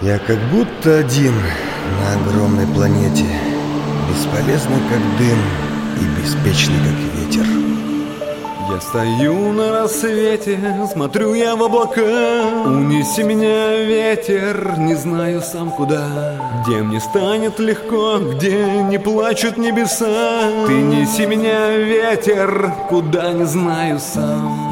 Я как будто один на огромной планете, бесполезный как дым и беспечный как ветер. Я стою на рассвете, смотрю я в облака. Унеси меня, ветер, не знаю сам куда. Где мне станет легко, где не плачут небеса. Ты неси меня, ветер, куда не знаю сам.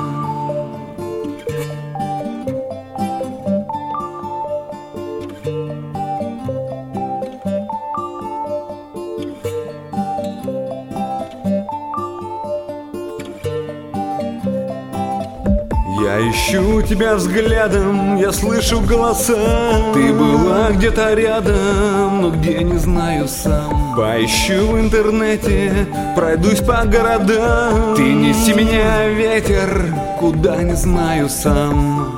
Я ищу тебя взглядом, я слышу голоса. Ты была где-то рядом, но где не знаю сам. Поищу в интернете, пройдусь по городам. Ты неси меня, ветер, куда не знаю сам.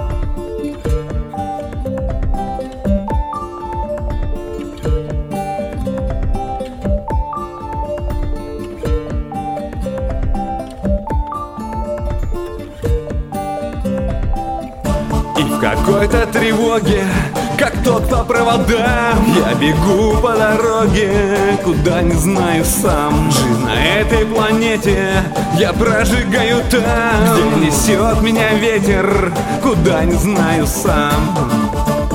И в какой-то тревоге, как тот по проводам, я бегу по дороге, куда не знаю сам. Жизнь на этой планете я прожигаю там, где несет меня ветер, куда не знаю сам.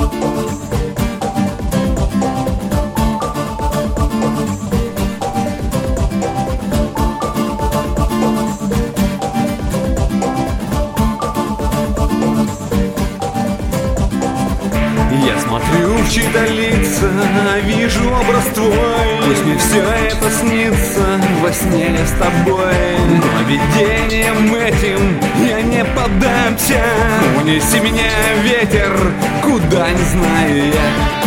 Я смотрю в чьи-то лица, вижу образ твой. Пусть мне все это снится, во сне я с тобой. Но видением этим я не поддамся. Унеси меня, ветер, куда не знаю я.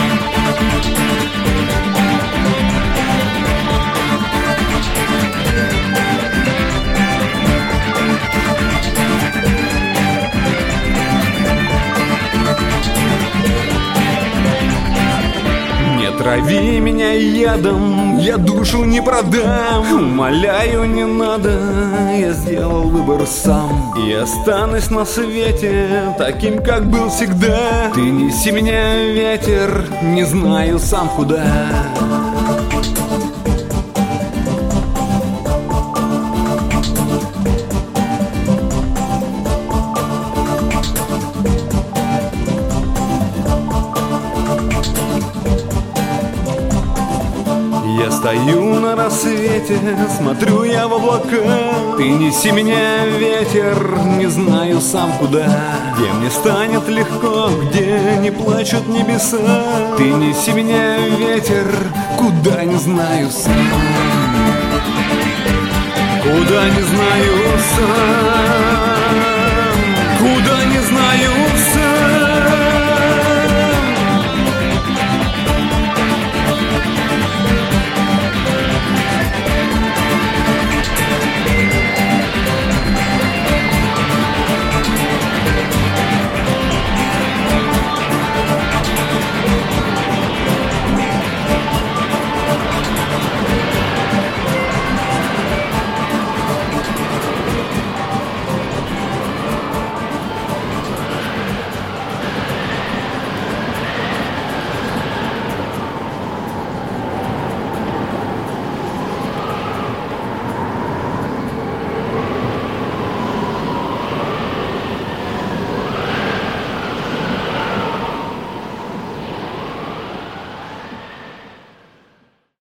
Трави меня ядом, я душу не продам. Умоляю, не надо, я сделал выбор сам. И останусь на свете таким, как был всегда. Ты неси меня, ветер, не знаю сам куда. Я стою на рассвете, смотрю я в облака. Ты неси меня, ветер, не знаю сам куда. Где мне станет легко, где не плачут небеса. Ты неси меня, ветер, куда не знаю сам. Куда не знаю сам.